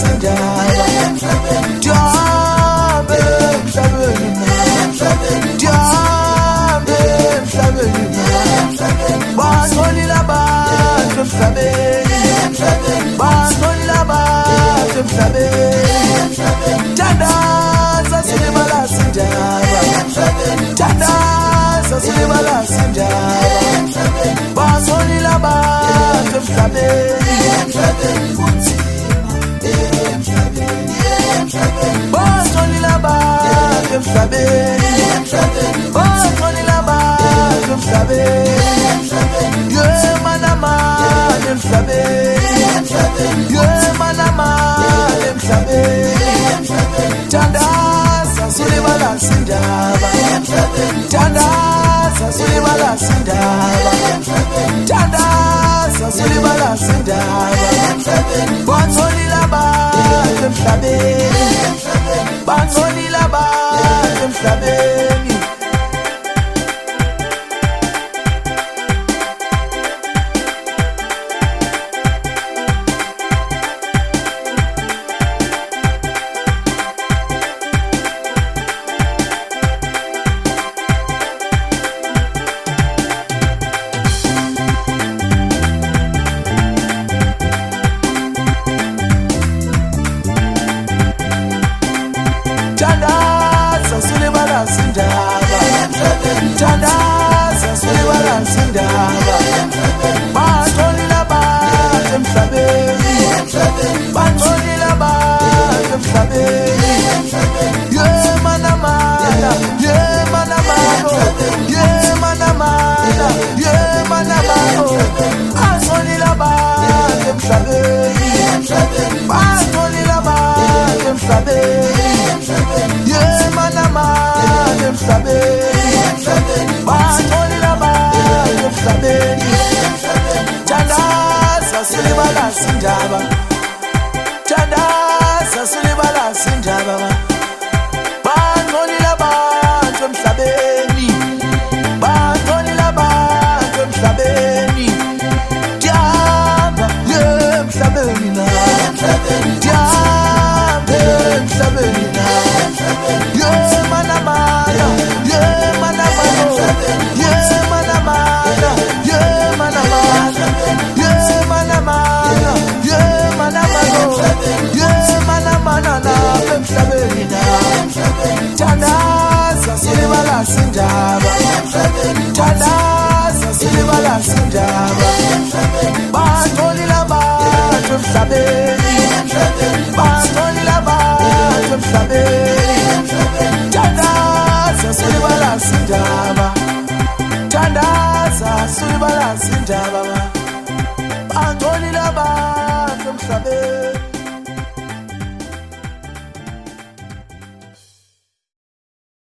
sindaba Jambe emhlabeni Jambe emhlabeni Bangcolile abantu emhlabeni Bangcolile abantu emhlabeni Tandaza silibala sindaba Tandaza silibala sindaba Bangcolile abantu emhlabeni Bangcolile abantu emhlabeni Bangcolile abantu emhlabeni Yemanamane emhlabeni Yemanamane emhlabeni Tandaza silibala sindaba Tandaza silibala sindaba Tandaza silibala sindaba Bangcolile abantu emhlabeni Bangcolile abantu emhlabeni Tandaza silibala sindaba Tandaza silibala sindaba Bangcolile abantu emhlabeni Bangcolile abantu emhlabeni Yemanamana Yemanamano Yemanamana Yemanamano Bangcolile abantu emhlabeni Bangcolile abantu emhlabeni Yemanamane emhlabeni Bangcolile abantu emhlabeni Tandaza silibala sindaba Tandaza silibala sindaba Bangcolile abantu emhlabeni Bangcolile abantu emhlabeni Jamba emhlabeni na Jamba emhlabeni na Yemanamana Yemanamano Yemanamana Yemanamana Yemanamana Yemanamano Yemanamana na emhlabeni na Tandaza silibala sindaba Tandaza silibala sindaba Bangcolile abantu emhlabeni Bangcolile abantu emhlabeni Tandaza silibala sindaba Tandaza silibala sindaba Bangcolile abantu emhlabeni